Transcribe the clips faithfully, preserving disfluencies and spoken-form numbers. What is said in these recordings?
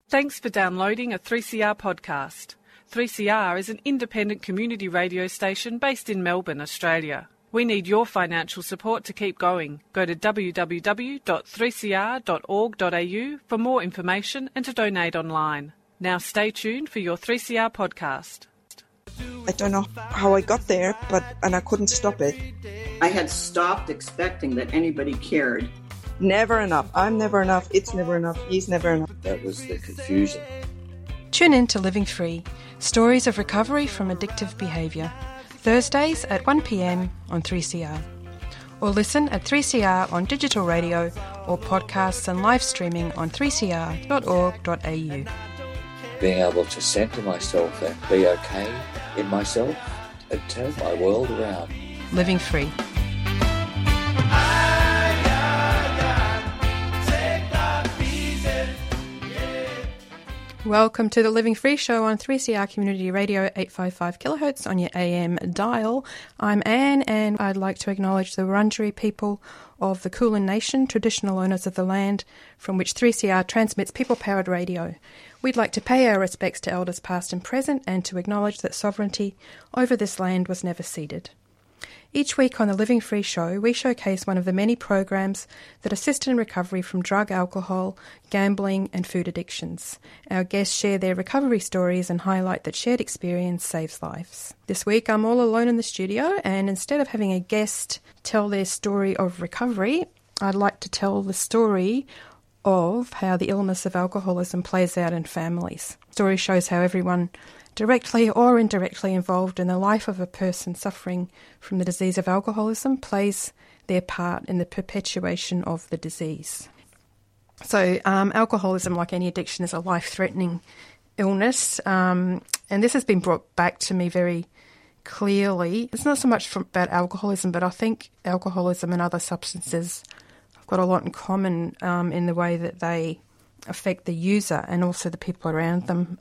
Thanks for downloading a three C R podcast. three C R is an independent community radio station based in Melbourne, Australia. We need your financial support to keep going. Go to w w w dot three c r dot org dot a u for more information and to donate online. Now stay tuned for your three C R podcast. I don't know how I got there, but and I couldn't stop it. I had stopped expecting that anybody cared. Never enough. I'm never enough. It's never enough. He's never enough. That was the confusion. Tune in to Living Free, stories of recovery from addictive behaviour. Thursdays at one p m on three C R. Or listen at three C R on digital radio or podcasts and live streaming on three c r dot org dot a u. Being able to centre myself and be okay in myself and turn my world around. Living Free. Welcome to the Living Free Show on three C R Community Radio, eight fifty-five kilohertz on your A M dial. I'm Anne, and I'd like to acknowledge the Wurundjeri people of the Kulin Nation, traditional owners of the land from which three C R transmits people-powered radio. We'd like to pay our respects to elders past and present and to acknowledge that sovereignty over this land was never ceded. Each week on the Living Free Show, we showcase one of the many programs that assist in recovery from drug, alcohol, gambling and food addictions. Our guests share their recovery stories and highlight that shared experience saves lives. This week I'm all alone in the studio, and instead of having a guest tell their story of recovery, I'd like to tell the story of how the illness of alcoholism plays out in families. The story shows how everyone directly or indirectly involved in the life of a person suffering from the disease of alcoholism plays their part in the perpetuation of the disease. So um, alcoholism, like any addiction, is a life-threatening illness, um, and this has been brought back to me very clearly. It's not so much from, about alcoholism, but I think alcoholism and other substances have got a lot in common um, in the way that they affect the user and also the people around them.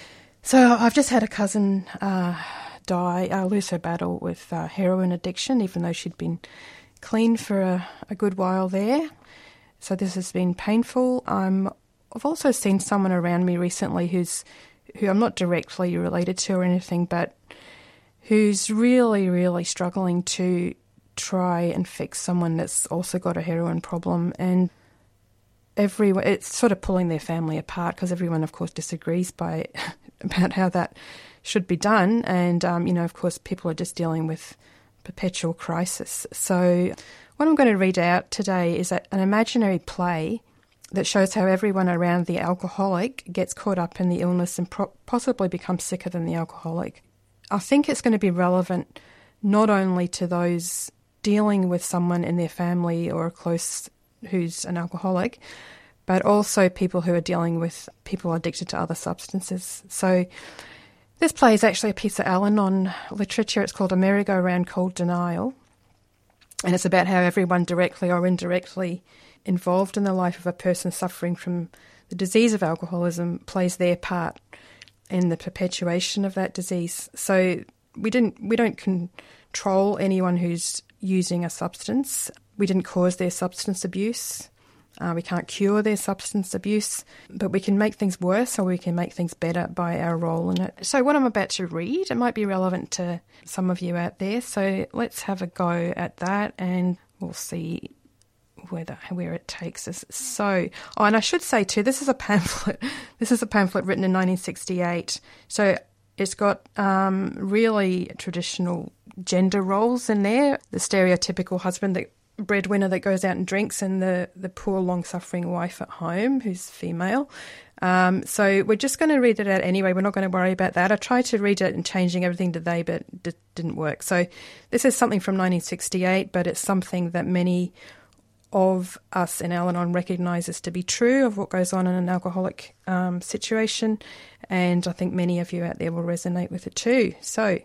So I've just had a cousin uh, die, uh, lose her battle with uh, heroin addiction, even though she'd been clean for a, a good while there. So this has been painful. Um, I've also seen someone around me recently who's who I'm not directly related to or anything, but who's really, really struggling to try and fix someone that's also got a heroin problem. And everyone, it's sort of pulling their family apart because everyone, of course, disagrees by about how that should be done. And, um, you know, of course, people are just dealing with perpetual crisis. So what I'm going to read out today is an imaginary play that shows how everyone around the alcoholic gets caught up in the illness and pro- possibly becomes sicker than the alcoholic. I think it's going to be relevant not only to those dealing with someone in their family or close who's an alcoholic, but also people who are dealing with people addicted to other substances. So this play is actually a piece of Al-Anon literature. It's called A Merry-Go-Round Called Denial, and it's about how everyone directly or indirectly involved in the life of a person suffering from the disease of alcoholism plays their part in the perpetuation of that disease. So we didn't, we don't control anyone who's using a substance. We didn't cause their substance abuse. Uh, we can't cure their substance abuse, but we can make things worse or we can make things better by our role in it. So what I'm about to read, it might be relevant to some of you out there. So let's have a go at that and we'll see where, the, where it takes us. So, oh, and I should say too, this is a pamphlet. This is a pamphlet written in nineteen sixty-eight. So it's got um, really traditional gender roles in there. The stereotypical husband that breadwinner that goes out and drinks, and the, the poor, long-suffering wife at home who's female. Um, so we're just going to read it out anyway. We're not going to worry about that. I tried to read it and changing everything to they, but it d- didn't work. So this is something from nineteen sixty-eight, but it's something that many of us in Al-Anon recognises to be true of what goes on in an alcoholic um, situation, and I think many of you out there will resonate with it too. So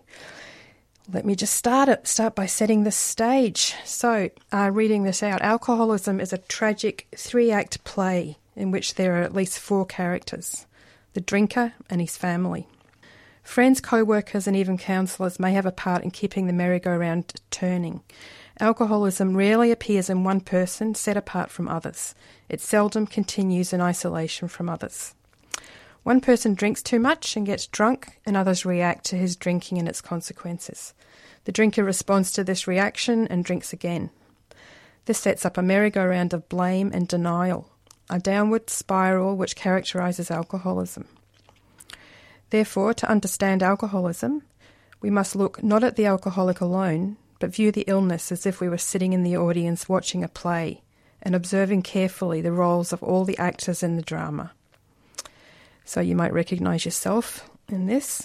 let me just start it. Start by setting the stage. So, uh, reading this out, alcoholism is a tragic three-act play in which there are at least four characters: the drinker and his family. Friends, co-workers and even counsellors may have a part in keeping the merry-go-round turning. Alcoholism rarely appears in one person set apart from others. It seldom continues in isolation from others. One person drinks too much and gets drunk, and others react to his drinking and its consequences. The drinker responds to this reaction and drinks again. This sets up a merry-go-round of blame and denial, a downward spiral which characterises alcoholism. Therefore, to understand alcoholism, we must look not at the alcoholic alone, but view the illness as if we were sitting in the audience watching a play and observing carefully the roles of all the actors in the drama. So you might recognise yourself in this.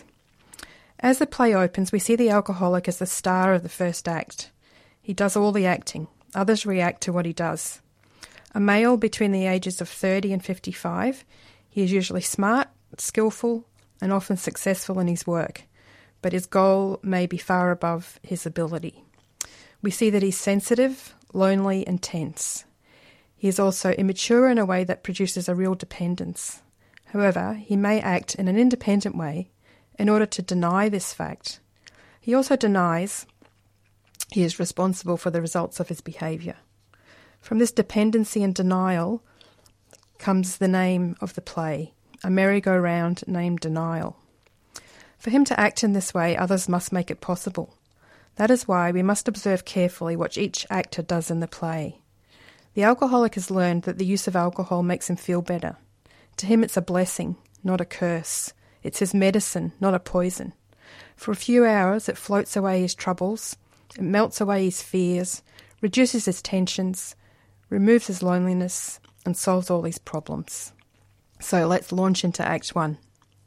As the play opens, we see the alcoholic as the star of the first act. He does all the acting. Others react to what he does. A male between the ages of thirty and fifty-five, he is usually smart, skillful, and often successful in his work, but his goal may be far above his ability. We see that he's sensitive, lonely, and tense. He is also immature in a way that produces a real dependence. However, he may act in an independent way in order to deny this fact. He also denies he is responsible for the results of his behaviour. From this dependency and denial comes the name of the play, a merry-go-round named Denial. For him to act in this way, others must make it possible. That is why we must observe carefully what each actor does in the play. The alcoholic has learned that the use of alcohol makes him feel better. To him it's a blessing, not a curse. It's his medicine, not a poison. For a few hours it floats away his troubles, it melts away his fears, reduces his tensions, removes his loneliness, and solves all his problems. So let's launch into Act One.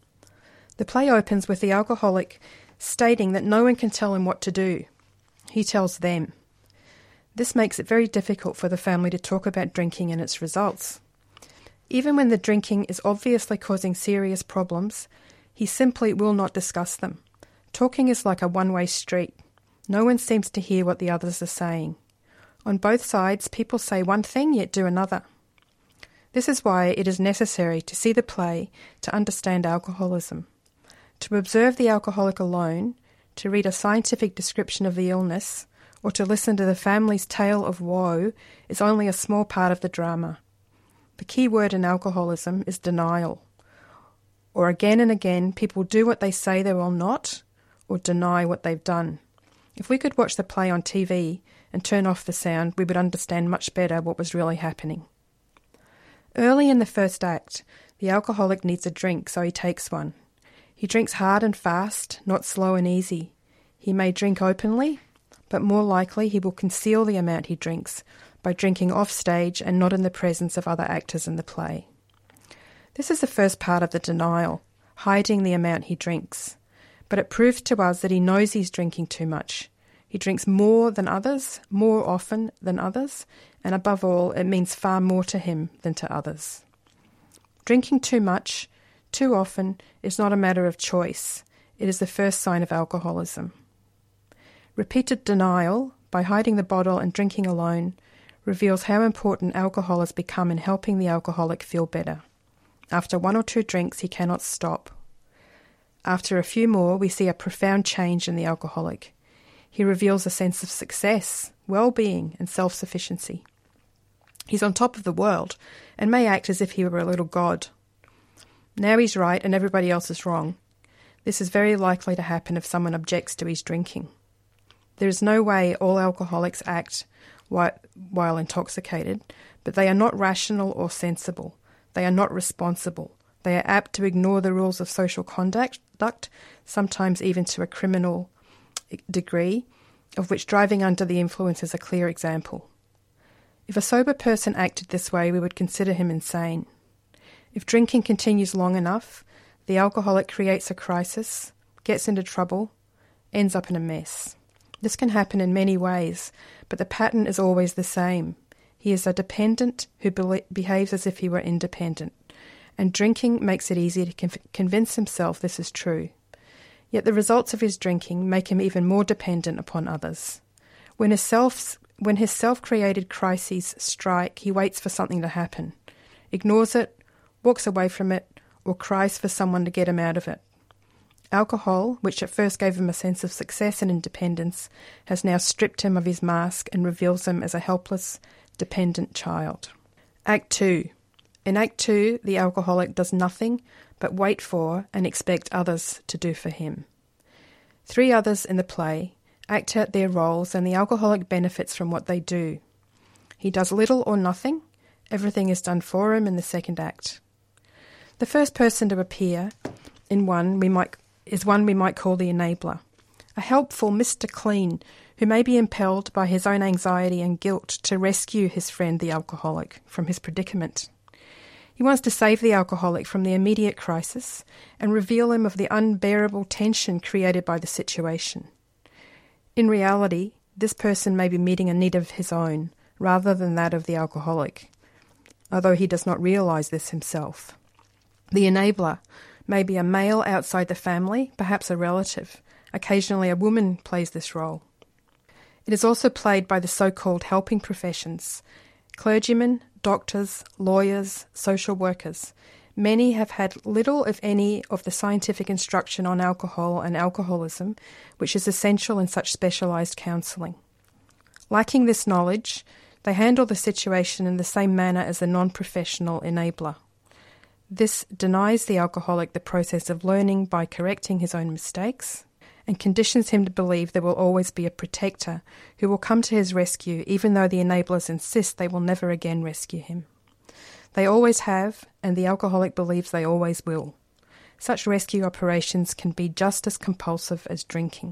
The play opens with the alcoholic stating that no one can tell him what to do. He tells them. This makes it very difficult for the family to talk about drinking and its results. Even when the drinking is obviously causing serious problems, he simply will not discuss them. Talking is like a one-way street. No one seems to hear what the others are saying. On both sides, people say one thing yet do another. This is why it is necessary to see the play to understand alcoholism. To observe the alcoholic alone, to read a scientific description of the illness, or to listen to the family's tale of woe is only a small part of the drama. The key word in alcoholism is denial. Or again and again, people do what they say they will not, or deny what they've done. If we could watch the play on T V and turn off the sound, we would understand much better what was really happening. Early in the first act, the alcoholic needs a drink, so he takes one. He drinks hard and fast, not slow and easy. He may drink openly, but more likely he will conceal the amount he drinks by drinking off stage and not in the presence of other actors in the play. This is the first part of the denial, hiding the amount he drinks. But it proves to us that he knows he's drinking too much. He drinks more than others, more often than others, and above all, it means far more to him than to others. Drinking too much, too often, is not a matter of choice. It is the first sign of alcoholism. Repeated denial, by hiding the bottle and drinking alone, reveals how important alcohol has become in helping the alcoholic feel better. After one or two drinks, he cannot stop. After a few more, we see a profound change in the alcoholic. He reveals a sense of success, well-being, and self-sufficiency. He's on top of the world and may act as if he were a little god. Now he's right and everybody else is wrong. This is very likely to happen if someone objects to his drinking. There is no way all alcoholics act while intoxicated, but they are not rational or sensible. They are not responsible. They are apt to ignore the rules of social conduct, sometimes even to a criminal degree, of which driving under the influence is a clear example. If a sober person acted this way, we would consider him insane. If drinking continues long enough, the alcoholic creates a crisis, gets into trouble, ends up in a mess. This can happen in many ways, but the pattern is always the same. He is a dependent who be- behaves as if he were independent, and drinking makes it easy to conv- convince himself this is true. Yet the results of his drinking make him even more dependent upon others. When his, self, when his self-created crises strike, he waits for something to happen, ignores it, walks away from it, or cries for someone to get him out of it. Alcohol, which at first gave him a sense of success and independence, has now stripped him of his mask and reveals him as a helpless, dependent child. Act two. In Act two, the alcoholic does nothing but wait for and expect others to do for him. Three others in the play act out their roles, and the alcoholic benefits from what they do. He does little or nothing. Everything is done for him in the second act. The first person to appear in one we might is one we might call the enabler, a helpful Mister Clean who may be impelled by his own anxiety and guilt to rescue his friend the alcoholic from his predicament. He wants to save the alcoholic from the immediate crisis and reveal him of the unbearable tension created by the situation. In reality, this person may be meeting a need of his own rather than that of the alcoholic, although he does not realise this himself. The enabler may be a male outside the family, perhaps a relative. Occasionally a woman plays this role. It is also played by the so-called helping professions, clergymen, doctors, lawyers, social workers. Many have had little, if any, of the scientific instruction on alcohol and alcoholism, which is essential in such specialised counselling. Lacking this knowledge, they handle the situation in the same manner as the non-professional enabler. This denies the alcoholic the process of learning by correcting his own mistakes and conditions him to believe there will always be a protector who will come to his rescue even though the enablers insist they will never again rescue him. They always have, and the alcoholic believes they always will. Such rescue operations can be just as compulsive as drinking.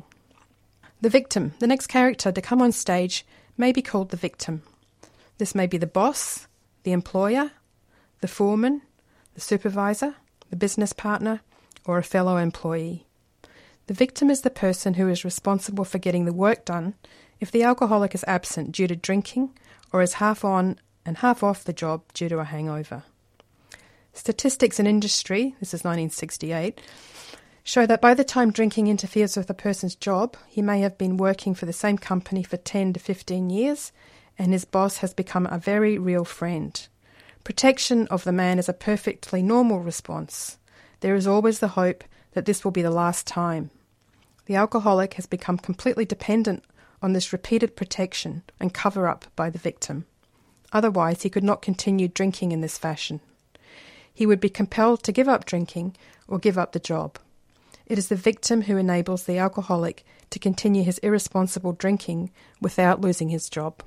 The victim, the next character to come on stage, may be called the victim. This may be the boss, the employer, the foreman, the supervisor, the business partner, or a fellow employee. The victim is the person who is responsible for getting the work done if the alcoholic is absent due to drinking or is half on and half off the job due to a hangover. Statistics in industry, this is nineteen sixty-eight, show that by the time drinking interferes with a person's job, he may have been working for the same company for ten to fifteen years and his boss has become a very real friend. Protection of the man is a perfectly normal response. There is always the hope that this will be the last time. The alcoholic has become completely dependent on this repeated protection and cover-up by the victim. Otherwise, he could not continue drinking in this fashion. He would be compelled to give up drinking or give up the job. It is the victim who enables the alcoholic to continue his irresponsible drinking without losing his job.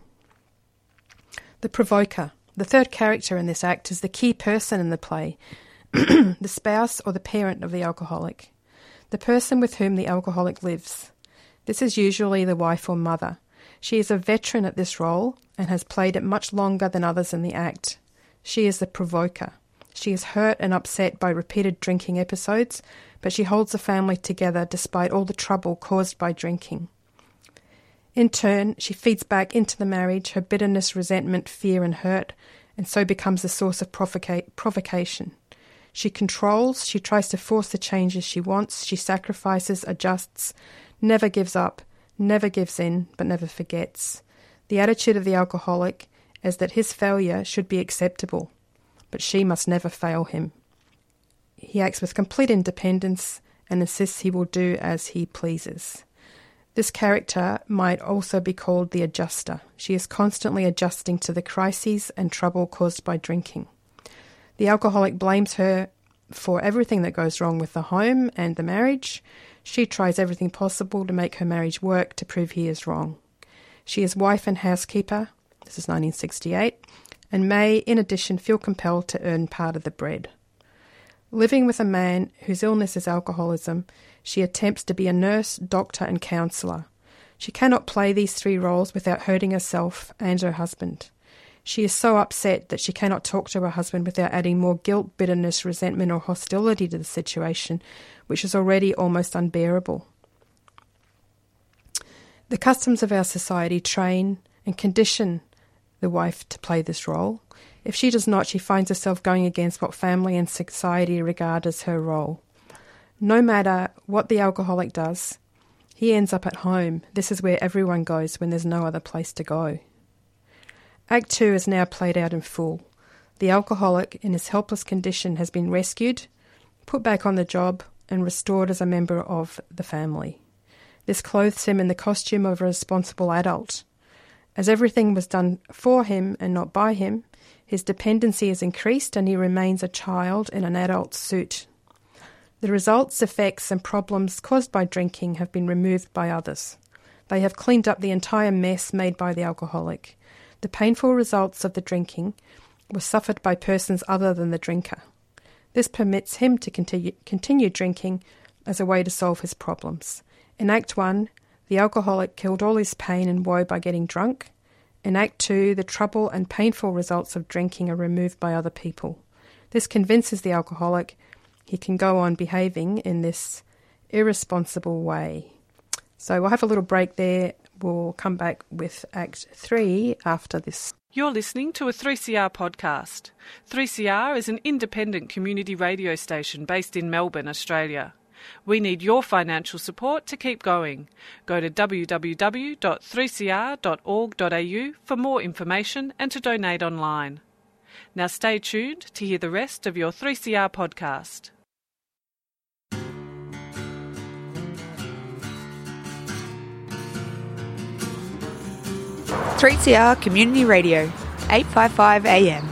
The provoker. The third character in this act is the key person in the play, the spouse or the parent of the alcoholic, the person with whom the alcoholic lives. This is usually the wife or mother. She is a veteran at this role and has played it much longer than others in the act. She is the provoker. She is hurt and upset by repeated drinking episodes, but she holds the family together despite all the trouble caused by drinking. In turn, she feeds back into the marriage her bitterness, resentment, fear and hurt, and so becomes a source of provoca- provocation. She controls, she tries to force the changes she wants, she sacrifices, adjusts, never gives up, never gives in, but never forgets. The attitude of the alcoholic is that his failure should be acceptable, but she must never fail him. He acts with complete independence and insists he will do as he pleases. This character might also be called the adjuster. She is constantly adjusting to the crises and trouble caused by drinking. The alcoholic blames her for everything that goes wrong with the home and the marriage. She tries everything possible to make her marriage work to prove he is wrong. She is wife and housekeeper, this is nineteen sixty-eight, and may, in addition, feel compelled to earn part of the bread. Living with a man whose illness is alcoholism, she attempts to be a nurse, doctor and counsellor. She cannot play these three roles without hurting herself and her husband. She is so upset that she cannot talk to her husband without adding more guilt, bitterness, resentment or hostility to the situation, which is already almost unbearable. The customs of our society train and condition the wife to play this role. If she does not, she finds herself going against what family and society regard as her role. No matter what the alcoholic does, he ends up at home. This is where everyone goes when there's no other place to go. Act two is now played out in full. The alcoholic, in his helpless condition, has been rescued, put back on the job, and restored as a member of the family. This clothes him in the costume of a responsible adult. As everything was done for him and not by him, His dependency is increased and he remains a child in an adult's suit. The results, effects and problems caused by drinking have been removed by others. They have cleaned up the entire mess made by the alcoholic. The painful results of the drinking were suffered by persons other than the drinker. This permits him to continue, continue drinking as a way to solve his problems. In Act one, the alcoholic killed all his pain and woe by getting drunk. In Act two, the trouble and painful results of drinking are removed by other people. This convinces the alcoholic he can go on behaving in this irresponsible way. So we'll have a little break there. We'll come back with Act three after this. You're listening to a three C R podcast. three C R is an independent community radio station based in Melbourne, Australia. We need your financial support to keep going. Go to w w w dot three c r dot org dot a u for more information and to donate online. Now stay tuned to hear the rest of your three C R podcast. three C R Community Radio, eight fifty-five A M.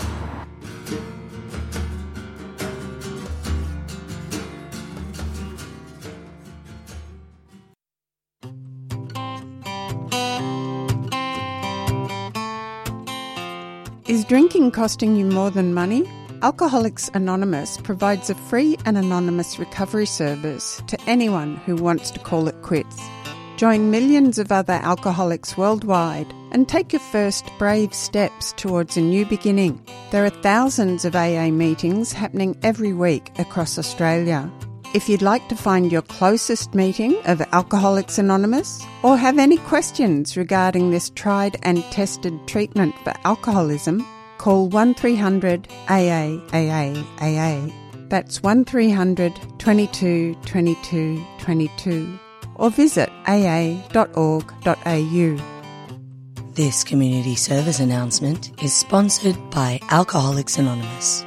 Is drinking costing you more than money? Alcoholics Anonymous provides a free and anonymous recovery service to anyone who wants to call it quits. Join millions of other alcoholics worldwide and take your first brave steps towards a new beginning. There are thousands of A A meetings happening every week across Australia. If you'd like to find your closest meeting of Alcoholics Anonymous or have any questions regarding this tried and tested treatment for alcoholism, call one three hundred A A A A A A. That's one three hundred twenty-two twenty-two twenty-two. Or visit a a dot org dot a u. This community service announcement is sponsored by Alcoholics Anonymous.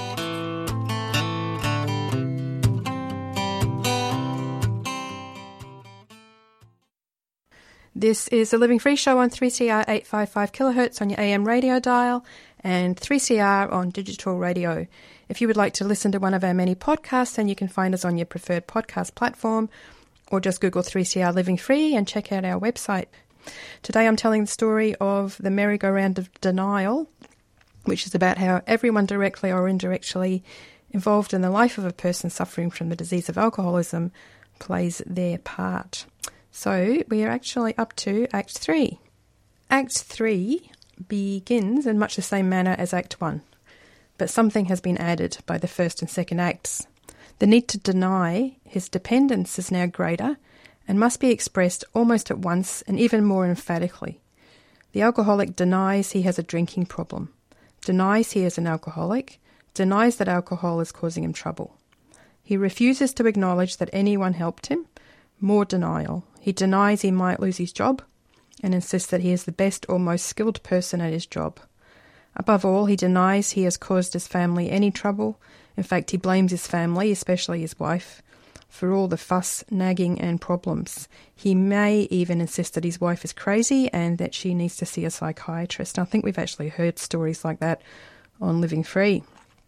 This is the Living Free Show on three C R eight fifty-five kilohertz on your A M radio dial and three C R on digital radio. If you would like to listen to one of our many podcasts, then you can find us on your preferred podcast platform, or just Google three C R Living Free and check out our website. Today I'm telling the story of the merry-go-round of denial, which is about how everyone directly or indirectly involved in the life of a person suffering from the disease of alcoholism plays their part. So we are actually up to Act three. Act three begins in much the same manner as Act one, but something has been added by the first and second acts. The need to deny his dependence is now greater and must be expressed almost at once and even more emphatically. The alcoholic denies he has a drinking problem, denies he is an alcoholic, denies that alcohol is causing him trouble. He refuses to acknowledge that anyone helped him. More denial. He denies he might lose his job and insists that he is the best or most skilled person at his job. Above all, he denies he has caused his family any trouble. In fact, he blames his family, especially his wife, for all the fuss, nagging and problems. He may even insist that his wife is crazy and that she needs to see a psychiatrist. And I think we've actually heard stories like that on Living Free.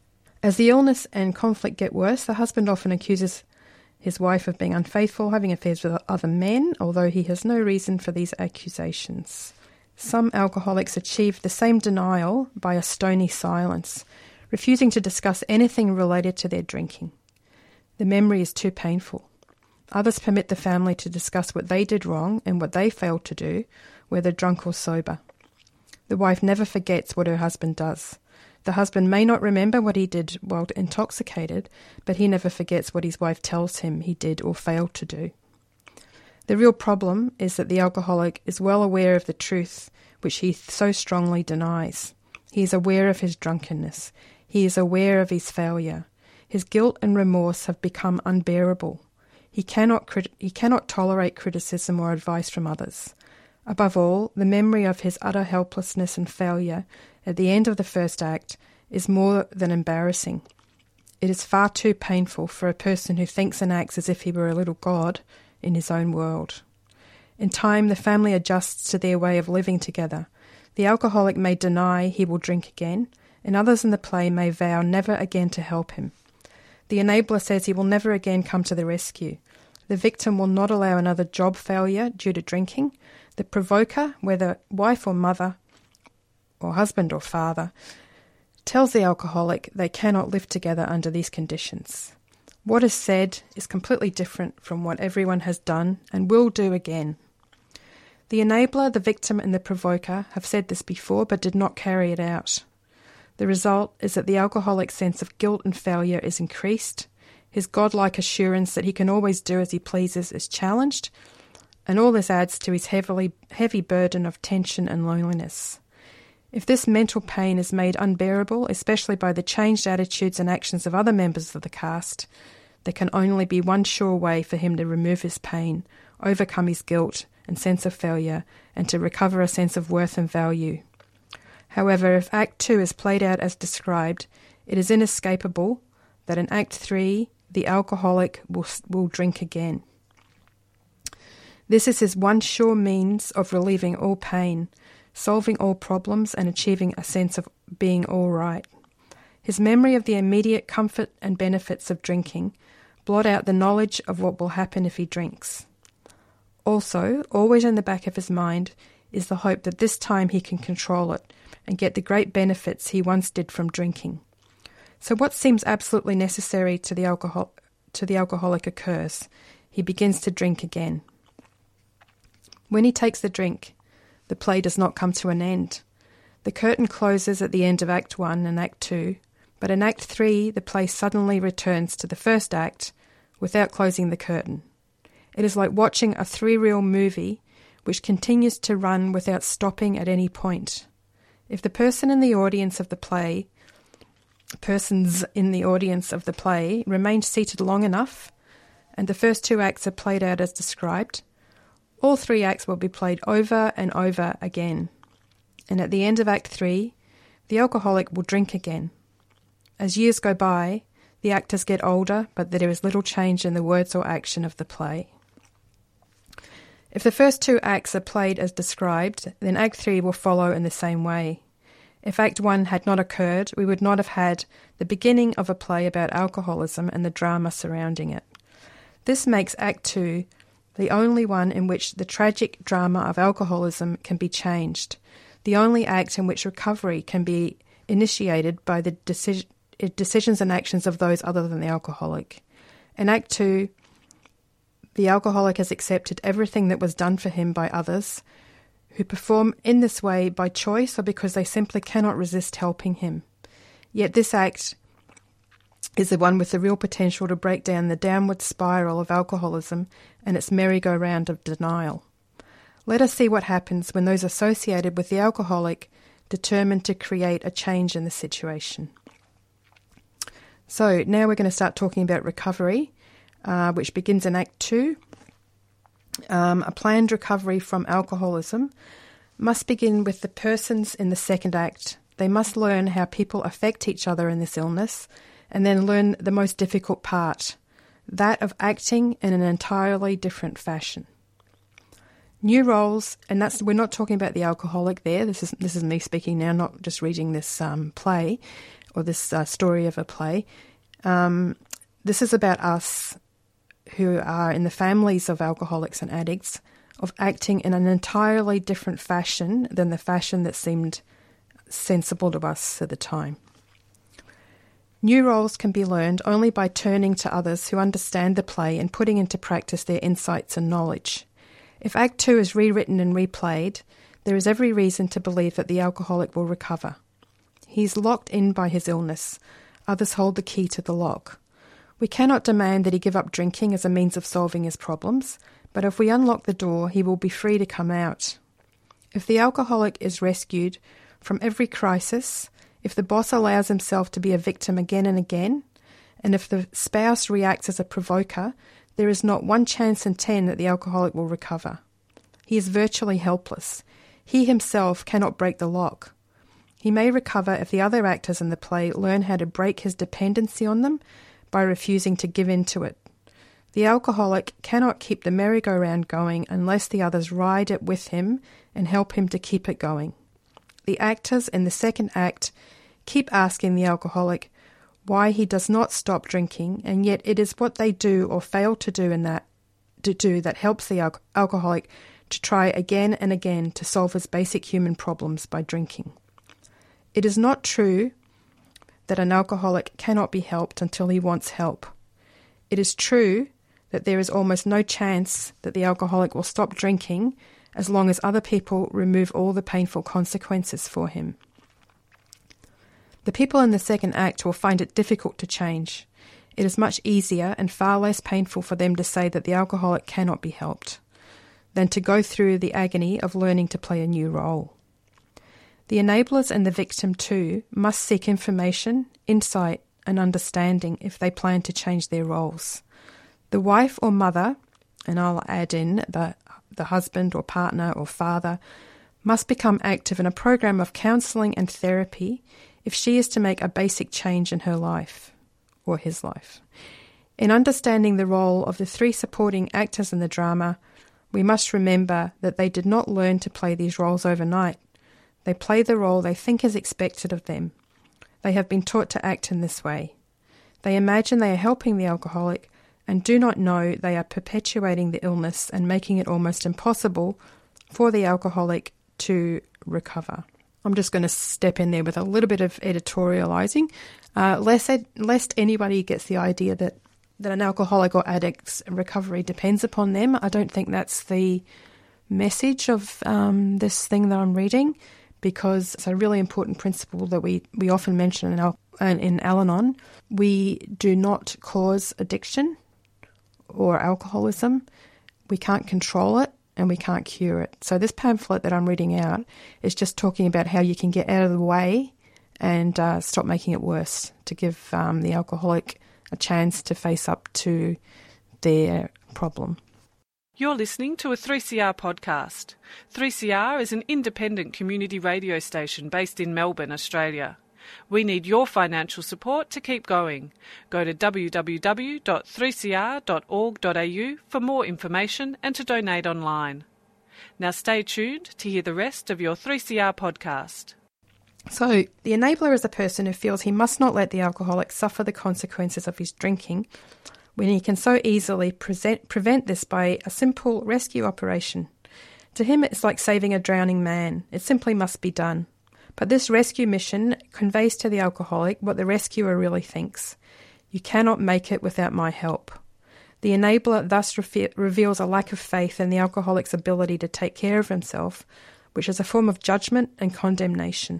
As the illness and conflict get worse, the husband often accuses his wife of being unfaithful, having affairs with other men, although he has no reason for these accusations. Some alcoholics achieve the same denial by a stony silence, refusing to discuss anything related to their drinking. The memory is too painful. Others permit the family to discuss what they did wrong and what they failed to do, whether drunk or sober. The wife never forgets what her husband does. The husband may not remember what he did while intoxicated, but he never forgets what his wife tells him he did or failed to do. The real problem is that the alcoholic is well aware of the truth which he so strongly denies. He is aware of his drunkenness. He is aware of his failure. His guilt and remorse have become unbearable. He cannot crit- he cannot tolerate criticism or advice from others. Above all, the memory of his utter helplessness and failure at the end of the first act is more than embarrassing. It is far too painful for a person who thinks and acts as if he were a little god in his own world. In time, the family adjusts to their way of living together. The alcoholic may deny he will drink again, and others in the play may vow never again to help him. The enabler says he will never again come to the rescue. The victim will not allow another job failure due to drinking. The provoker, whether wife or mother, or husband or father, tells the alcoholic they cannot live together under these conditions. What is said is completely different from what everyone has done and will do again. The enabler, the victim and the provoker have said this before but did not carry it out. The result is that the alcoholic's sense of guilt and failure is increased, his godlike assurance that he can always do as he pleases is challenged, and all this adds to his heavily, heavy burden of tension and loneliness. If this mental pain is made unbearable, especially by the changed attitudes and actions of other members of the cast, there can only be one sure way for him to remove his pain, overcome his guilt and sense of failure, and to recover a sense of worth and value. However, if Act two is played out as described, it is inescapable that in Act three, the alcoholic will, will drink again. This is his one sure means of relieving all pain, solving all problems and achieving a sense of being all right. His memory of the immediate comfort and benefits of drinking blot out the knowledge of what will happen if he drinks. Also, always in the back of his mind is the hope that this time he can control it and get the great benefits he once did from drinking. So what seems absolutely necessary to the alcohol to the alcoholic occurs. He begins to drink again. When he takes the drink, the play does not come to an end. The curtain closes at the end of Act one and Act two, but in Act three the play suddenly returns to the first act without closing the curtain. It is like watching a three-reel movie which continues to run without stopping at any point. If the person in the audience of the play, persons in the audience of the play remain seated long enough, and the first two acts are played out as described, all three acts will be played over and over again. And at the end of Act three, the alcoholic will drink again. As years go by, the actors get older, but there is little change in the words or action of the play. If the first two acts are played as described, then Act three will follow in the same way. If Act one had not occurred, we would not have had the beginning of a play about alcoholism and the drama surrounding it. This makes Act two the only one in which the tragic drama of alcoholism can be changed, the only act in which recovery can be initiated by the deci- decisions and actions of those other than the alcoholic. In Act two, the alcoholic has accepted everything that was done for him by others, who perform in this way by choice or because they simply cannot resist helping him. Yet this act is the one with the real potential to break down the downward spiral of alcoholism and its merry-go-round of denial. Let us see what happens when those associated with the alcoholic determine to create a change in the situation. So now we're going to start talking about recovery, uh, which begins in Act two. Um, a planned recovery from alcoholism must begin with the persons in the second act. They must learn how people affect each other in this illness, and then learn the most difficult part, that of acting in an entirely different fashion. New roles, and that's we're not talking about the alcoholic there. This is this is me speaking now, not just reading this um, play or this uh, story of a play. Um, this is about us who are in the families of alcoholics and addicts, of acting in an entirely different fashion than the fashion that seemed sensible to us at the time. New roles can be learned only by turning to others who understand the play and putting into practice their insights and knowledge. If Act two is rewritten and replayed, there is every reason to believe that the alcoholic will recover. He is locked in by his illness. Others hold the key to the lock. We cannot demand that he give up drinking as a means of solving his problems, but if we unlock the door, he will be free to come out. If the alcoholic is rescued from every crisis, if the boss allows himself to be a victim again and again, and if the spouse reacts as a provoker, there is not one chance in ten that the alcoholic will recover. He is virtually helpless. He himself cannot break the lock. He may recover if the other actors in the play learn how to break his dependency on them by refusing to give in to it. The alcoholic cannot keep the merry-go-round going unless the others ride it with him and help him to keep it going. the actors in the second act keep asking the alcoholic why he does not stop drinking, and yet it is what they do or fail to do in that to do that helps the al- alcoholic to try again and again to solve his basic human problems by drinking. It is not true that an alcoholic cannot be helped until he wants help. It is true that there is almost no chance that the alcoholic will stop drinking as long as other people remove all the painful consequences for him. The people in the second act will find it difficult to change. It is much easier and far less painful for them to say that the alcoholic cannot be helped than to go through the agony of learning to play a new role. The enablers and the victim too must seek information, insight and understanding if they plan to change their roles. The wife or mother, and I'll add in the, the husband or partner or father, must become active in a program of counselling and therapy if she is to make a basic change in her life, or his life. In understanding the role of the three supporting actors in the drama, we must remember that they did not learn to play these roles overnight. They play the role they think is expected of them. They have been taught to act in this way. They imagine they are helping the alcoholic and do not know they are perpetuating the illness and making it almost impossible for the alcoholic to recover. I'm just going to step in there with a little bit of editorialising, uh, lest, ed- lest anybody gets the idea that, that an alcoholic or addict's recovery depends upon them. I don't think that's the message of um, this thing that I'm reading, because it's a really important principle that we, we often mention in, Al- in Al-Anon. We do not cause addiction or alcoholism. We can't control it, and we can't cure it. So this pamphlet that I'm reading out is just talking about how you can get out of the way and uh, stop making it worse, to give um, the alcoholic a chance to face up to their problem. You're listening to a three C R podcast. three C R is an independent community radio station based in Melbourne, Australia. We need your financial support to keep going. Go to w w w dot three c r dot org dot a u for more information and to donate online. Now stay tuned to hear the rest of your three C R podcast. So, the enabler is a person who feels he must not let the alcoholic suffer the consequences of his drinking, when he can so easily present, prevent this by a simple rescue operation. To him, it's like saving a drowning man. It simply must be done. But this rescue mission conveys to the alcoholic what the rescuer really thinks. You cannot make it without my help. The enabler thus re- reveals a lack of faith in the alcoholic's ability to take care of himself, which is a form of judgment and condemnation.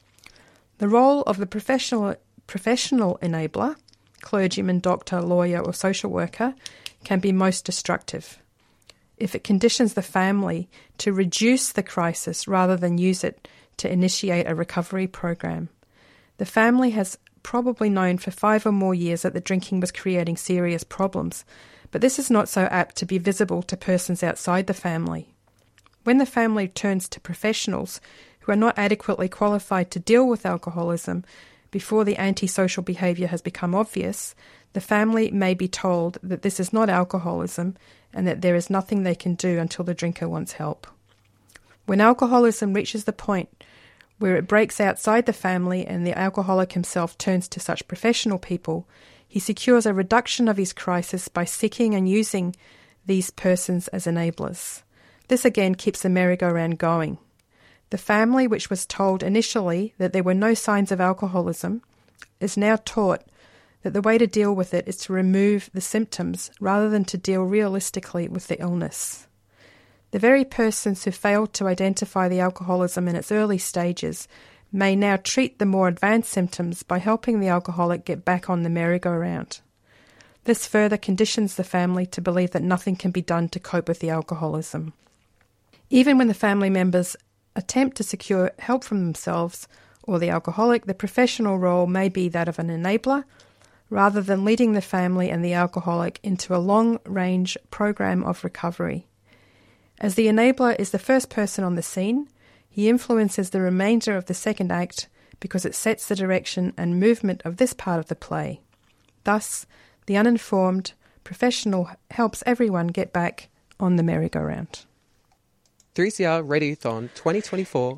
The role of the professional professional enabler, clergyman, doctor, lawyer or social worker, can be most destructive. If it conditions the family to reduce the crisis rather than use it to initiate a recovery program. The family has probably known for five or more years that the drinking was creating serious problems, but this is not so apt to be visible to persons outside the family. When the family turns to professionals who are not adequately qualified to deal with alcoholism before the antisocial behaviour has become obvious, the family may be told that this is not alcoholism and that there is nothing they can do until the drinker wants help. When alcoholism reaches the point where it breaks outside the family and the alcoholic himself turns to such professional people, he secures a reduction of his crisis by seeking and using these persons as enablers. This again keeps the merry-go-round going. The family, which was told initially that there were no signs of alcoholism, is now taught that the way to deal with it is to remove the symptoms rather than to deal realistically with the illness. The very persons who failed to identify the alcoholism in its early stages may now treat the more advanced symptoms by helping the alcoholic get back on the merry-go-round. This further conditions the family to believe that nothing can be done to cope with the alcoholism. Even when the family members attempt to secure help from themselves or the alcoholic, the professional role may be that of an enabler, rather than leading the family and the alcoholic into a long-range program of recovery. As the enabler is the first person on the scene, he influences the remainder of the second act because it sets the direction and movement of this part of the play. Thus, the uninformed professional helps everyone get back on the merry-go-round. three C R Radiothon twenty twenty-four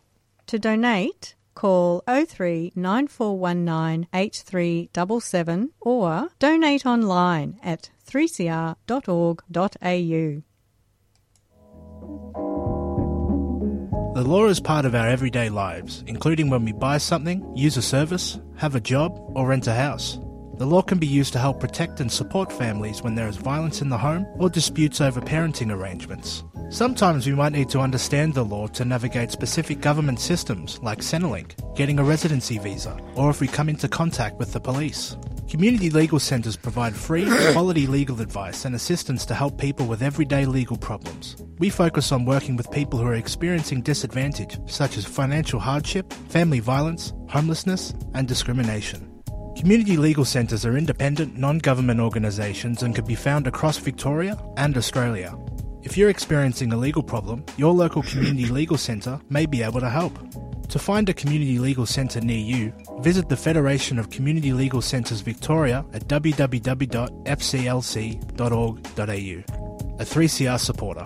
To donate, call oh three nine four one nine eight three seven seven or donate online at three c r dot org dot a u. The law is part of our everyday lives, including when we buy something, use a service, have a job, or rent a house. The law can be used to help protect and support families when there is violence in the home or disputes over parenting arrangements. Sometimes we might need to understand the law to navigate specific government systems like Centrelink, getting a residency visa, or if we come into contact with the police. Community legal centres provide free, quality legal advice and assistance to help people with everyday legal problems. We focus on working with people who are experiencing disadvantage, such as financial hardship, family violence, homelessness, and discrimination. Community legal centres are independent, non-government organisations and can be found across Victoria and Australia. If you're experiencing a legal problem, your local community legal centre may be able to help. To find a community legal centre near you, visit the Federation of Community Legal Centres Victoria at w w w dot f c l c dot org dot a u. A three C R supporter.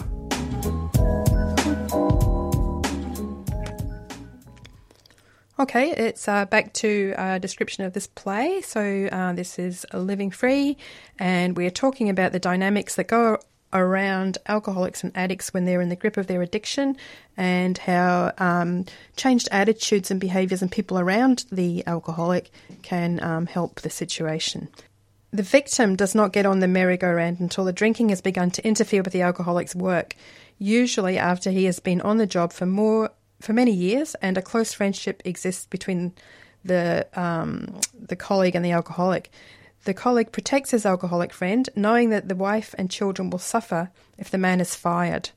Okay, it's uh, back to a description of this play. So uh, this is Living Free, and we're talking about the dynamics that go around alcoholics and addicts when they're in the grip of their addiction, and how um, changed attitudes and behaviours and people around the alcoholic can um, help the situation. The victim does not get on the merry-go-round until the drinking has begun to interfere with the alcoholic's work, usually after he has been on the job for more for many years and a close friendship exists between the um, the colleague and the alcoholic. The colleague protects his alcoholic friend, knowing that the wife and children will suffer if the man is fired.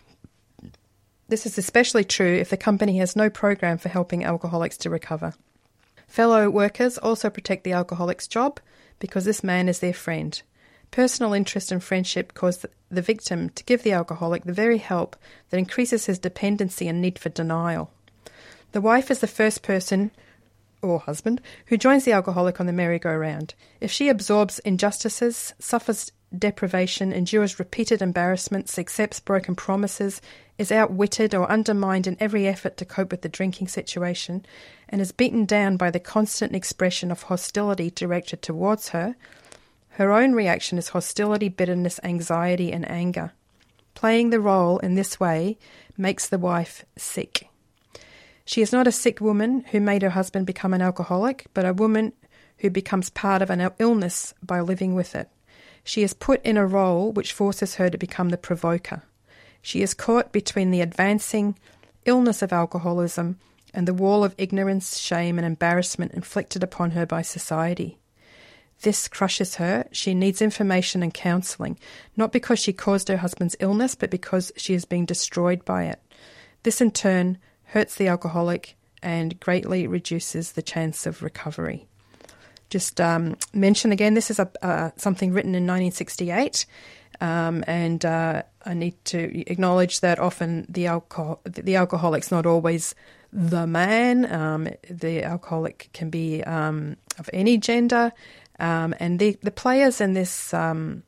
This is especially true if the company has no program for helping alcoholics to recover. Fellow workers also protect the alcoholic's job because this man is their friend. Personal interest and friendship cause the victim to give the alcoholic the very help that increases his dependency and need for denial. The wife is the first person, or husband, who joins the alcoholic on the merry-go-round. If she absorbs injustices, suffers deprivation, endures repeated embarrassments, accepts broken promises, is outwitted or undermined in every effort to cope with the drinking situation, and is beaten down by the constant expression of hostility directed towards her, her own reaction is hostility, bitterness, anxiety, and anger. Playing the role in this way makes the wife sick. She is not a sick woman who made her husband become an alcoholic, but a woman who becomes part of an illness by living with it. She is put in a role which forces her to become the provoker. She is caught between the advancing illness of alcoholism and the wall of ignorance, shame, and embarrassment inflicted upon her by society. This crushes her. She needs information and counselling, not because she caused her husband's illness, but because she is being destroyed by it. This in turn hurts the alcoholic and greatly reduces the chance of recovery. Just um, mention again, this is a, uh, something written in nineteen sixty-eight, um, and uh, I need to acknowledge that often the alcohol, the alcoholic's not always the man. Um, the alcoholic can be um, of any gender. Um, and the, the players in this um,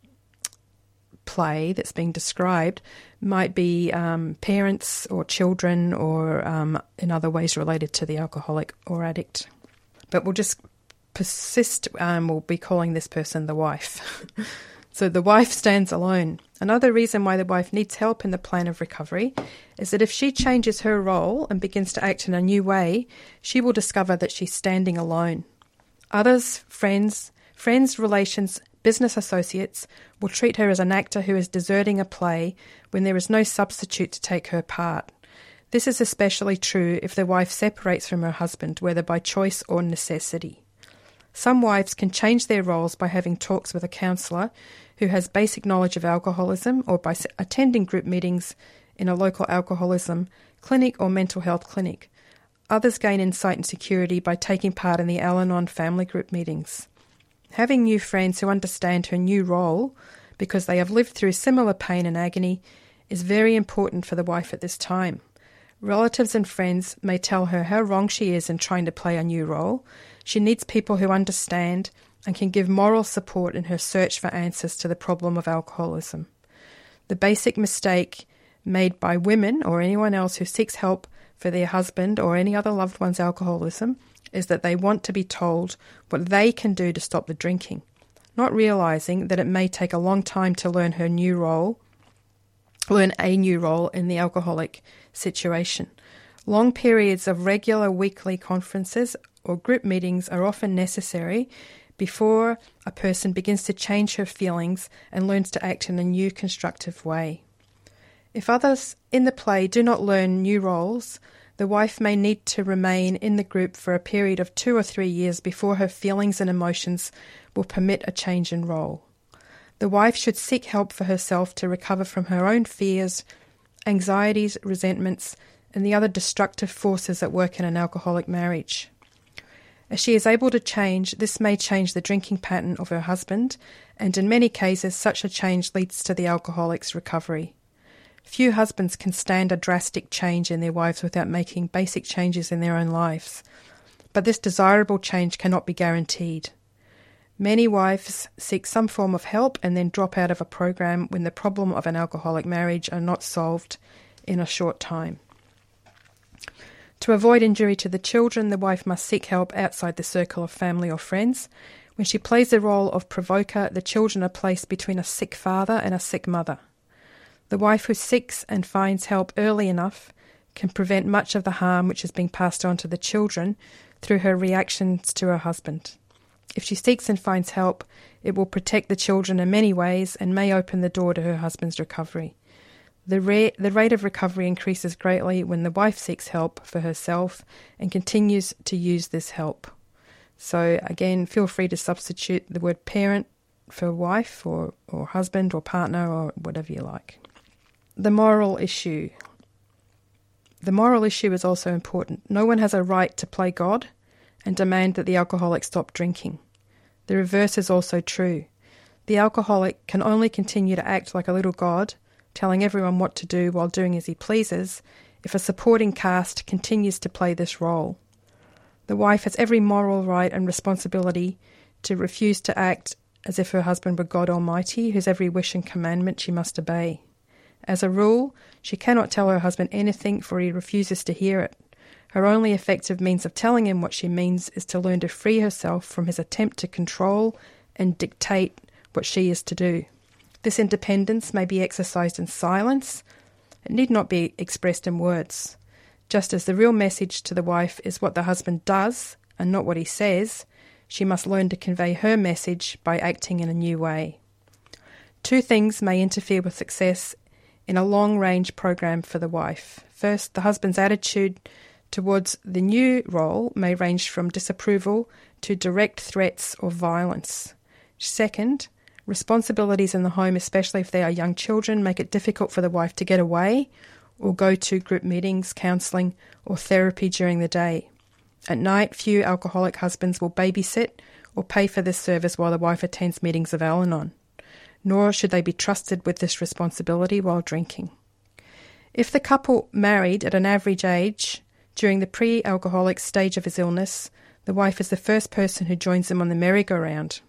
play that's being described might be um, parents or children or um, in other ways related to the alcoholic or addict. But we'll just persist, um, we'll be calling this person the wife. So the wife stands alone. Another reason why the wife needs help in the plan of recovery is that if she changes her role and begins to act in a new way, she will discover that she's standing alone. Others, friends, Friends, relations, business associates will treat her as an actor who is deserting a play when there is no substitute to take her part. This is especially true if the wife separates from her husband, whether by choice or necessity. Some wives can change their roles by having talks with a counsellor who has basic knowledge of alcoholism or by attending group meetings in a local alcoholism clinic or mental health clinic. Others gain insight and security by taking part in the Al-Anon family group meetings. Having new friends who understand her new role because they have lived through similar pain and agony is very important for the wife at this time. Relatives and friends may tell her how wrong she is in trying to play a new role. She needs people who understand and can give moral support in her search for answers to the problem of alcoholism. The basic mistake made by women or anyone else who seeks help for their husband or any other loved one's alcoholism is that they want to be told what they can do to stop the drinking, not realising that it may take a long time to learn her new role, learn a new role in the alcoholic situation. Long periods of regular weekly conferences or group meetings are often necessary before a person begins to change her feelings and learns to act in a new constructive way. If others in the play do not learn new roles, the wife may need to remain in the group for a period of two or three years before her feelings and emotions will permit a change in role. The wife should seek help for herself to recover from her own fears, anxieties, resentments, and the other destructive forces at work in an alcoholic marriage. As she is able to change, this may change the drinking pattern of her husband, and in many cases such a change leads to the alcoholic's recovery. Few husbands can stand a drastic change in their wives without making basic changes in their own lives, but this desirable change cannot be guaranteed. Many wives seek some form of help and then drop out of a program when the problem of an alcoholic marriage are not solved in a short time. To avoid injury to the children, the wife must seek help outside the circle of family or friends. When she plays the role of provoker, the children are placed between a sick father and a sick mother. The wife who seeks and finds help early enough can prevent much of the harm which is being passed on to the children through her reactions to her husband. If she seeks and finds help, it will protect the children in many ways and may open the door to her husband's recovery. The, ra- the rate of recovery increases greatly when the wife seeks help for herself and continues to use this help. So again, feel free to substitute the word parent for wife or, or husband or partner or whatever you like. The moral issue. The moral issue is also important. No one has a right to play God and demand that the alcoholic stop drinking. The reverse is also true. The alcoholic can only continue to act like a little god, telling everyone what to do while doing as he pleases, if a supporting cast continues to play this role. The wife has every moral right and responsibility to refuse to act as if her husband were God Almighty, whose every wish and commandment she must obey. As a rule, she cannot tell her husband anything, for he refuses to hear it. Her only effective means of telling him what she means is to learn to free herself from his attempt to control and dictate what she is to do. This independence may be exercised in silence. It need not be expressed in words. Just as the real message to the wife is what the husband does and not what he says, she must learn to convey her message by acting in a new way. Two things may interfere with success in a long-range program for the wife. First, the husband's attitude towards the new role may range from disapproval to direct threats or violence. Second, responsibilities in the home, especially if they are young children, make it difficult for the wife to get away or go to group meetings, counselling or therapy during the day. At night, few alcoholic husbands will babysit or pay for this service while the wife attends meetings of Al-Anon, nor should they be trusted with this responsibility while drinking. If the couple married at an average age during the pre-alcoholic stage of his illness, the wife is the first person who joins him on the merry-go-round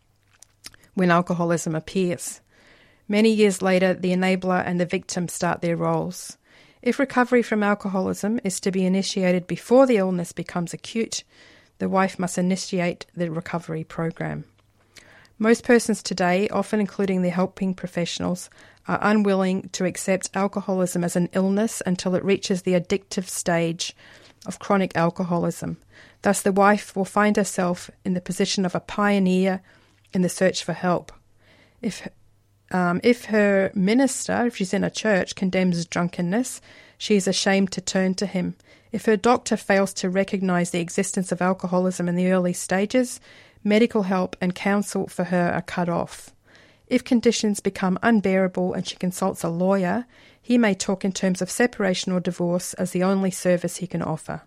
when alcoholism appears. Many years later, the enabler and the victim start their roles. If recovery from alcoholism is to be initiated before the illness becomes acute, the wife must initiate the recovery program. Most persons today, often including the helping professionals, are unwilling to accept alcoholism as an illness until it reaches the addictive stage of chronic alcoholism. Thus, the wife will find herself in the position of a pioneer in the search for help. If um, if her minister, if she's in a church, condemns drunkenness, she is ashamed to turn to him. If her doctor fails to recognise the existence of alcoholism in the early stages, medical help and counsel for her are cut off. If conditions become unbearable and she consults a lawyer, he may talk in terms of separation or divorce as the only service he can offer.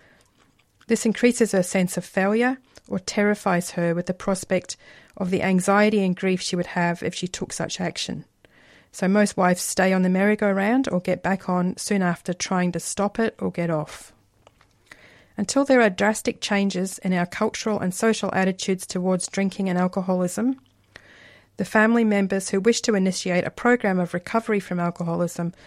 This increases her sense of failure or terrifies her with the prospect of the anxiety and grief she would have if she took such action. So most wives stay on the merry-go-round or get back on soon after trying to stop it or get off. Until there are drastic changes in our cultural and social attitudes towards drinking and alcoholism, the family members who wish to initiate a program of recovery from alcoholism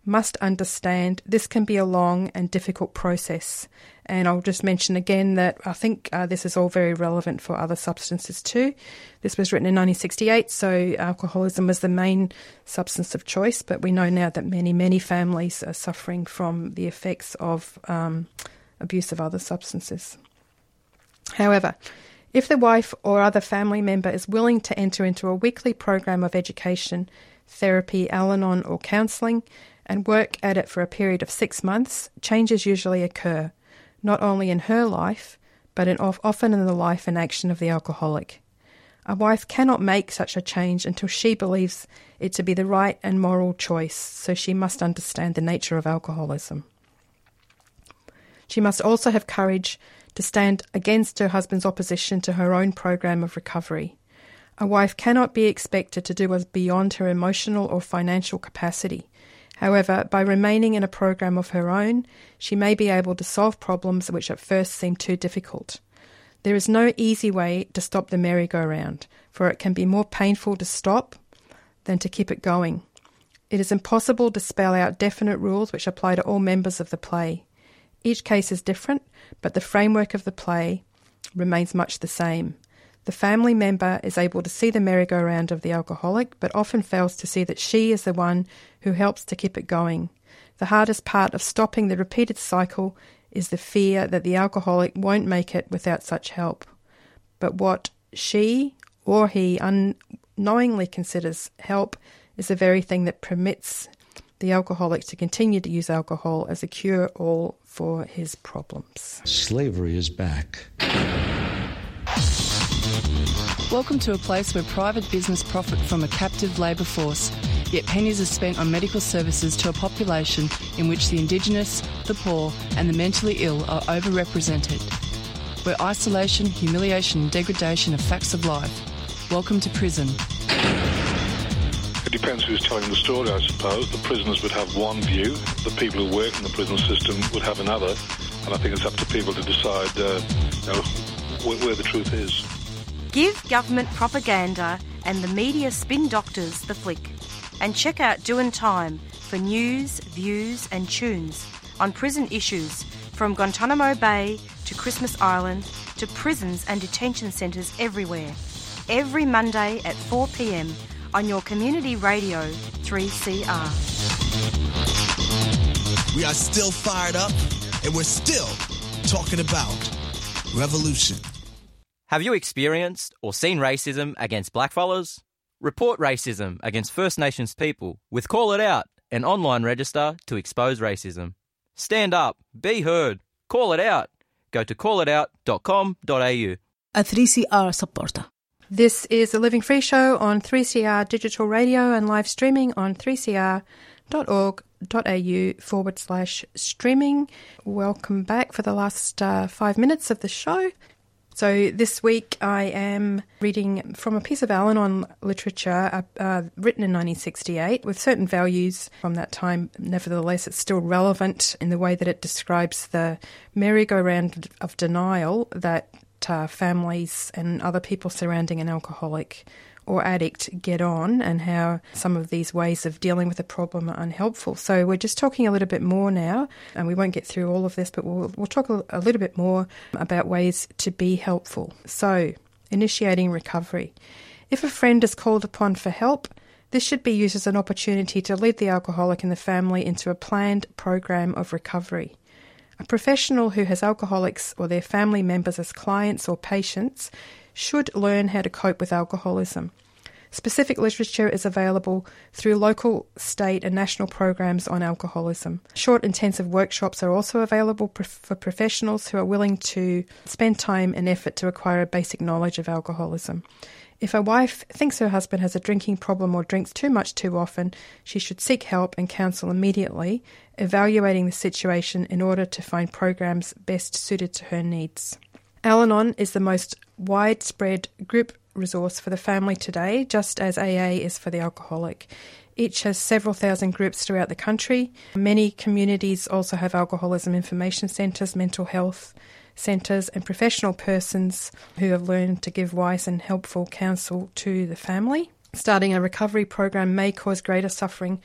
must understand this can be a long and difficult process. And I'll just mention again that I think uh, this is all very relevant for other substances too. This was written in nineteen sixty-eight, so alcoholism was the main substance of choice, but we know now that many, many families are suffering from the effects of um, abuse of other substances. However, if the wife or other family member is willing to enter into a weekly program of education, therapy, Al-Anon or counselling, and work at it for a period of six months, changes usually occur, not only in her life, but in, often in the life and action of the alcoholic. A wife cannot make such a change until she believes it to be the right and moral choice, so she must understand the nature of alcoholism. She must also have courage to stand against her husband's opposition to her own program of recovery. A wife cannot be expected to do what's beyond her emotional or financial capacity. However, by remaining in a program of her own, she may be able to solve problems which at first seem too difficult. There is no easy way to stop the merry-go-round, for it can be more painful to stop than to keep it going. It is impossible to spell out definite rules which apply to all members of the play. Each case is different, but the framework of the play remains much the same. The family member is able to see the merry-go-round of the alcoholic, but often fails to see that she is the one who helps to keep it going. The hardest part of stopping the repeated cycle is the fear that the alcoholic won't make it without such help. But what she or he unknowingly considers help is the very thing that permits the alcoholic to continue to use alcohol as a cure-all for his problems. Slavery is back. Welcome to a place where private business profit from a captive labour force, yet pennies are spent on medical services to a population in which the Indigenous, the poor and the mentally ill are overrepresented. Where isolation, humiliation and degradation are facts of life. Welcome to prison. It depends who's telling the story, I suppose. The prisoners would have one view, the people who work in the prison system would have another, and I think it's up to people to decide uh, you know, where, where the truth is. Give government propaganda and the media spin doctors the flick. And check out Doin' Time for news, views and tunes on prison issues from Guantanamo Bay to Christmas Island to prisons and detention centres everywhere. Every Monday at four p.m. on your community radio three C R. We are still fired up and we're still talking about revolution. Have you experienced or seen racism against blackfellas? Report racism against First Nations people with Call It Out, an online register to expose racism. Stand up, be heard, call it out. Go to call it out dot com dot a u. A three C R supporter. This is the Living Free Show on three C R digital radio and live streaming on three c r dot org dot a u forward slash streaming. Welcome back for the last uh, five minutes of the show. So this week I am reading from a piece of Al-Anon literature uh, uh, written in nineteen sixty-eight with certain values from that time. Nevertheless, it's still relevant in the way that it describes the merry-go-round of denial that uh, families and other people surrounding an alcoholic or addict get on, and how some of these ways of dealing with the problem are unhelpful. So we're just talking a little bit more now, and we won't get through all of this, but we'll, we'll talk a, a little bit more about ways to be helpful. So, initiating recovery. If a friend is called upon for help, this should be used as an opportunity to lead the alcoholic and the family into a planned program of recovery. A professional who has alcoholics or their family members as clients or patients should learn how to cope with alcoholism. Specific literature is available through local, state and national programs on alcoholism. Short intensive workshops are also available for professionals who are willing to spend time and effort to acquire a basic knowledge of alcoholism. If a wife thinks her husband has a drinking problem or drinks too much too often, she should seek help and counsel immediately, evaluating the situation in order to find programs best suited to her needs. Al-Anon is the most widespread group resource for the family today, just as A A is for the alcoholic. Each has several thousand groups throughout the country. Many communities also have alcoholism information centres, mental health centres and professional persons who have learned to give wise and helpful counsel to the family. Starting a recovery program may cause greater suffering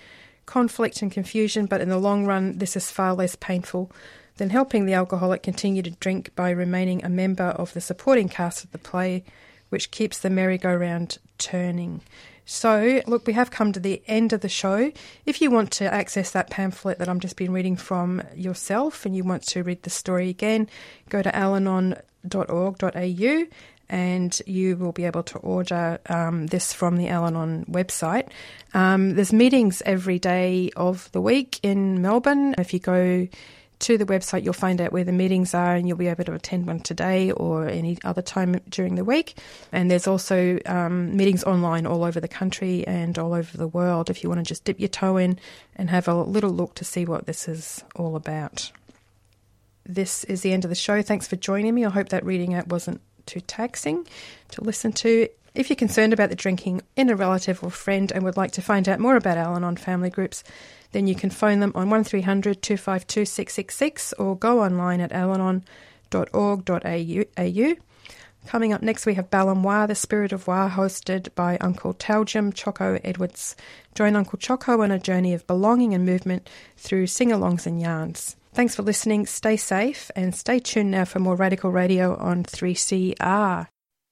conflict and confusion, but in the long run, this is far less painful than helping the alcoholic continue to drink by remaining a member of the supporting cast of the play, which keeps the merry-go-round turning. So, look, we have come to the end of the show. If you want to access that pamphlet that I've just been reading from yourself and you want to read the story again, go to alanon dot org dot a u and you will be able to order um, this from the Al-Anon website. Um, there's meetings every day of the week in Melbourne. If you go to the website, you'll find out where the meetings are and you'll be able to attend one today or any other time during the week. And there's also um, meetings online all over the country and all over the world if you want to just dip your toe in and have a little look to see what this is all about. This is the end of the show. Thanks for joining me. I hope that reading out wasn't too taxing to listen to. If you're concerned about the drinking in a relative or friend and would like to find out more about Al-Anon family groups, then you can phone them on one three hundred two five two six six six or go online at alanon dot org dot a u. Coming up next, we have Balamwa, the Spirit of Wa, hosted by Uncle Taljum Choco Edwards. Join Uncle Choco on a journey of belonging and movement through sing-alongs and yarns. Thanks for listening, stay safe, and stay tuned now for more Radical Radio on three C R.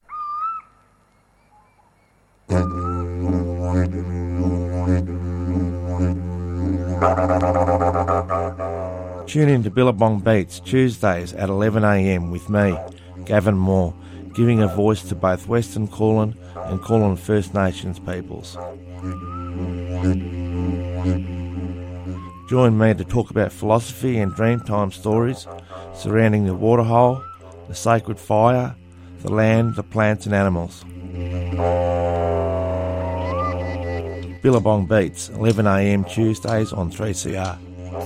Tune in to Billabong Beats Tuesdays at eleven a m with me, Gavin Moore, giving a voice to both Western Kulin and Kulin First Nations peoples. Join me to talk about philosophy and Dreamtime stories surrounding the waterhole, the sacred fire, the land, the plants and animals. Billabong Beats, eleven a m Tuesdays on three C R.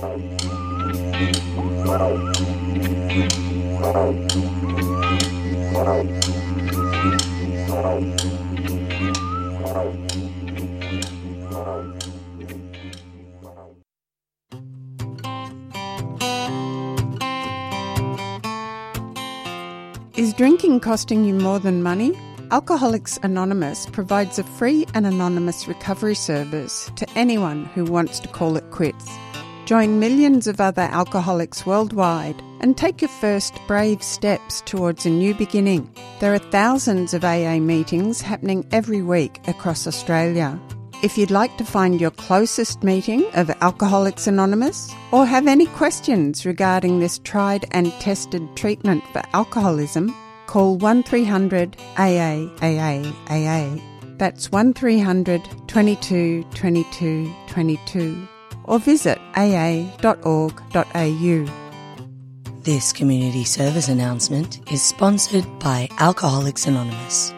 Is drinking costing you more than money? Alcoholics Anonymous provides a free and anonymous recovery service to anyone who wants to call it quits. Join millions of other alcoholics worldwide and take your first brave steps towards a new beginning. There are thousands of A A meetings happening every week across Australia. If you'd like to find your closest meeting of Alcoholics Anonymous or have any questions regarding this tried and tested treatment for alcoholism, call one three hundred A A A A A A. That's one three hundred twenty-two twenty-two twenty-two. Or visit a a dot org dot a u. This community service announcement is sponsored by Alcoholics Anonymous.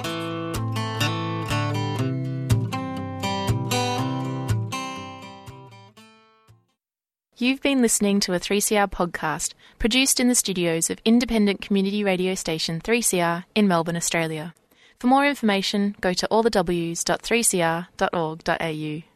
You've been listening to a three C R podcast produced in the studios of independent community radio station three C R in Melbourne, Australia. For more information, go to all the w s dot three c r dot org dot a u.